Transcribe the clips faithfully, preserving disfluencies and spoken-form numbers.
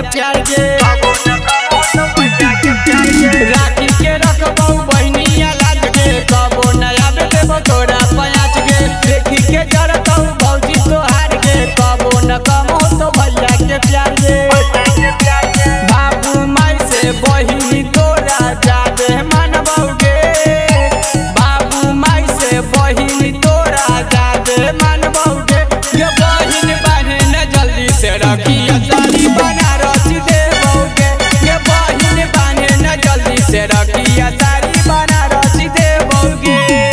प्यार के राखी के रखबौ बहनिया लाज के कबो नया बेटबो तोरा पयाच के देखी के जरतौ भौजी तोहार के कबो न कम हो तो भैया के प्यार के बाबू माई से बहिनी तोरा जादे मानबौगे बाबू माई से बहिनी तोरा जादे मानबौगे ये बहिन बने न जल्दी से रखिया सारी बनारस देबौगे ये बहिन बने न जल्दी से रखिया सारी बनारस देबौगे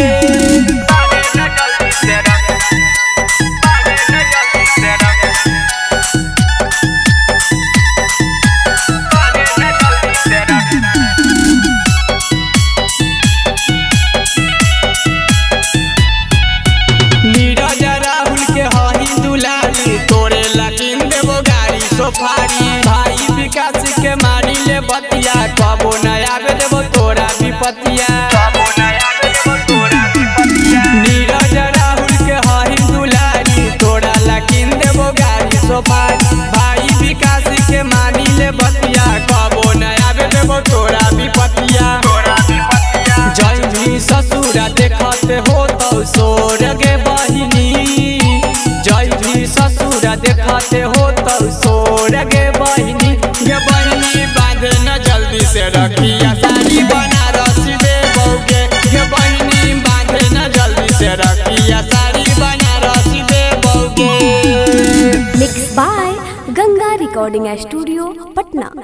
नीरज राहुल के हही दुलारी तोरे लगिन देबो गाड़ी सोफारी भाई विकास के मारी ले बतिया कबो नया बे देबो तोरा विपतिया नीरज राहुल के हही दुलारी तोरा लगिन देबो गाड़ी सोफारी भाई विकास के मारी ले बतिया कबो नया बे देबो तोरा विपतिया जय भी ससुरा देखते हो तो सोर गे बहिनी जय भी ससुरा देखते हो तो सोर गे बहिनी गे बहिनी बांधे न जल्दी से रखिया सारी बनारस देबौगे गे बहिनी बांधे न जल्दी से रखिया सारी बनारस देबौगे। Mix by Ganga recording studio Patna.